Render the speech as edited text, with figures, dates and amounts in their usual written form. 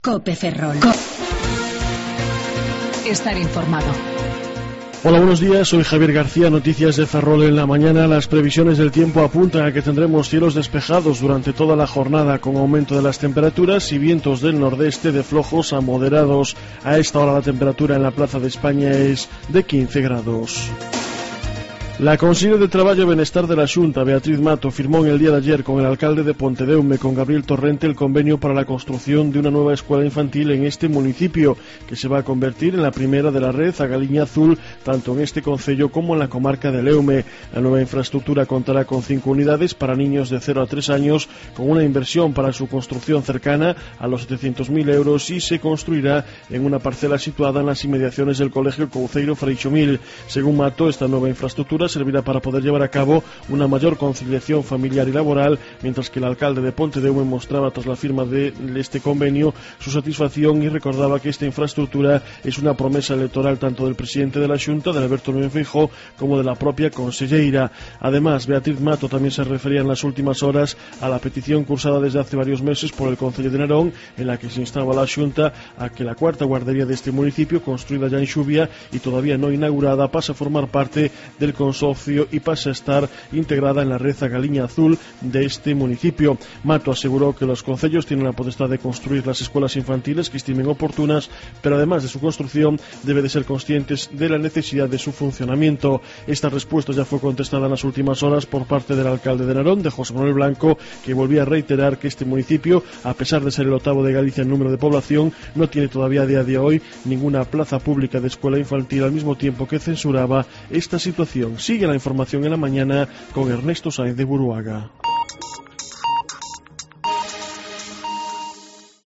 COPE Ferrol. Estar informado. Hola, buenos días, soy Javier García, noticias de Ferrol en la mañana. Las previsiones del tiempo apuntan a que tendremos cielos despejados durante toda la jornada con aumento de las temperaturas y vientos del nordeste de flojos a moderados. A esta hora la temperatura en la Plaza de España es de 15 grados. La conselleira de Traballo e Benestar de la Xunta, Beatriz Mato, firmó en el día de ayer con el alcalde de Pontedeume, con Gabriel Torrente, el convenio para la construcción de una nueva escuela infantil en este municipio, que se va a convertir en la primera de la red a Galiña Azul, tanto en este concello como en la comarca de Leume. La nueva infraestructura contará con 5 unidades para niños de 0 a 3 años, con una inversión para su construcción cercana a los 700.000 euros y se construirá en una parcela situada en las inmediaciones del Colegio Couceiro Freixomil. Según Mato, esta nueva infraestructura servirá para poder llevar a cabo una mayor conciliación familiar y laboral, mientras que el alcalde de Pontedeume mostraba tras la firma de este convenio su satisfacción y recordaba que esta infraestructura es una promesa electoral tanto del presidente de la Xunta, de Alberto Núñez Feijóo, como de la propia conselleira. Además, Beatriz Mato también se refería en las últimas horas a la petición cursada desde hace varios meses por el Concello de Narón, en la que se instaba a la Xunta a que la cuarta guardería de este municipio, construida ya en Xuvia y todavía no inaugurada, pase a formar parte del consorcio y pase a estar integrada en la red a Galiña Azul de este municipio. Mato aseguró que los concellos tienen la potestad de construir las escuelas infantiles que estimen oportunas, pero además de su construcción debe de ser conscientes de la necesidad de su funcionamiento. Esta respuesta ya fue contestada en las últimas horas por parte del alcalde de Narón, de José Manuel Blanco, que volvía a reiterar que este municipio, a pesar de ser el octavo de Galicia en número de población, no tiene todavía a día de hoy ninguna plaza pública de escuela infantil, al mismo tiempo que censuraba esta situación. Sigue la información en la mañana con Ernesto Sáenz de Buruaga.